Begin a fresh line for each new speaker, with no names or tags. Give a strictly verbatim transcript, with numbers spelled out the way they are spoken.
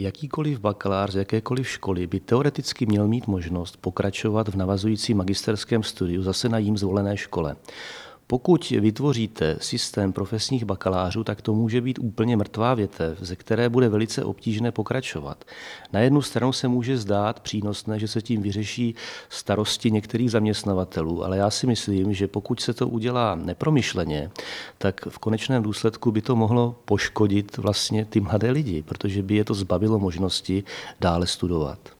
jakýkoliv bakalář z jakékoliv školy by teoreticky měl mít možnost pokračovat v navazujícím magisterském studiu zase na jím zvolené škole. Pokud vytvoříte systém profesních bakalářů, tak to může být úplně mrtvá větev, ze které bude velice obtížné pokračovat. Na jednu stranu se může zdát přínosné, že se tím vyřeší starosti některých zaměstnavatelů, ale já si myslím, že pokud se to udělá nepromyšleně, tak v konečném důsledku by to mohlo poškodit vlastně ty mladé lidi, protože by je to zbavilo možnosti dále studovat.